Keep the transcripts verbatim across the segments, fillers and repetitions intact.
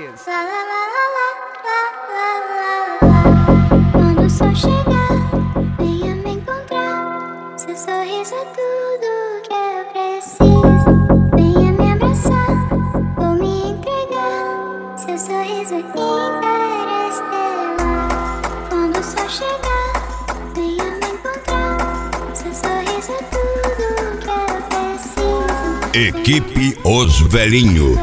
Marques. Lá, lá, lá, lá, lá, lá, lá, lá. Quando o sol chegar, venha me encontrar. Seu sorriso é tudo que eu preciso. Venha me abraçar, vou me entregar. Seu sorriso é interestelar. Quando o sol chegar, venha me encontrar. Seu sorriso é tudo que eu preciso. Equipe Os Velhinhos.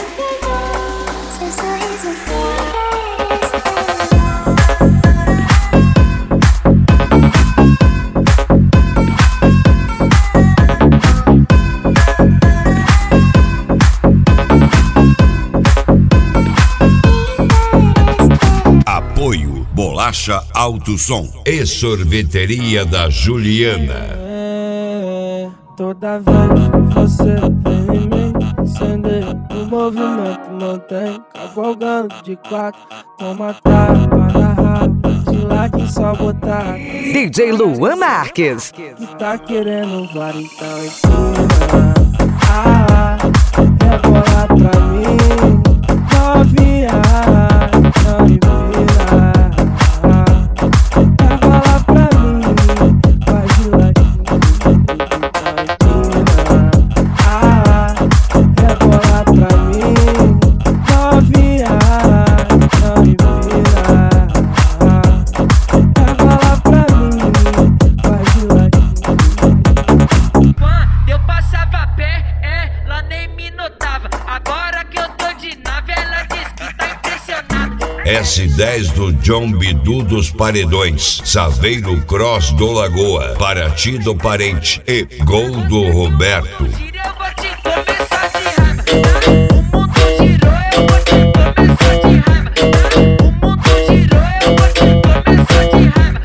Apoio Bolacha Alto Som e Sorveteria da Juliana. É, toda vez que você vem em mim, acender o movimento mantém. Cavalgando de quatro, toma tapa na raba, de lá de só botar. D J Luan Marques. Que tá querendo var, então ensina. Ah, rebola pra mim, novinha, não me vira. Rebola pra mim, vai de ladinho, então ensina. Ah, rebola pra mim, novinha, não me vira. Rebola pra mim, vai de ladinho. Quando eu passava a pé, ela nem me notava. Agora que eu tô de nave, ela diz que tá impressionada. S dez do John Bidu dos Paredões, Saveiro Cross do Lagoa, Paraty do Parente e Gol do Roberto. Gira, eu vou te começar de raiva. O mundo girou, eu vou te começar de raiva. O mundo girou, eu vou te começar de raiva.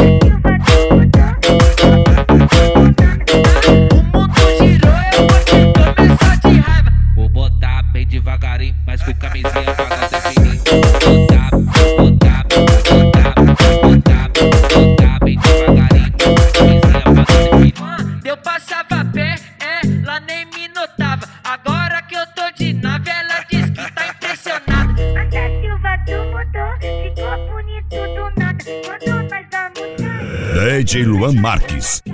O mundo girou, eu vou te começar de raiva. Vou botar bem devagarinho, mas com camisinha apagada fininho. Botar, botar, botar, botar, botar bem devagarinho, camisinha apagada fininho. Quando eu passava a pé, ela nem me notava. Agora que eu tô de nave, ela diz que tá impressionada. Mas a Silva tu mudou, ficou bonito do nada. Quando nós vamos D J Luan Marques.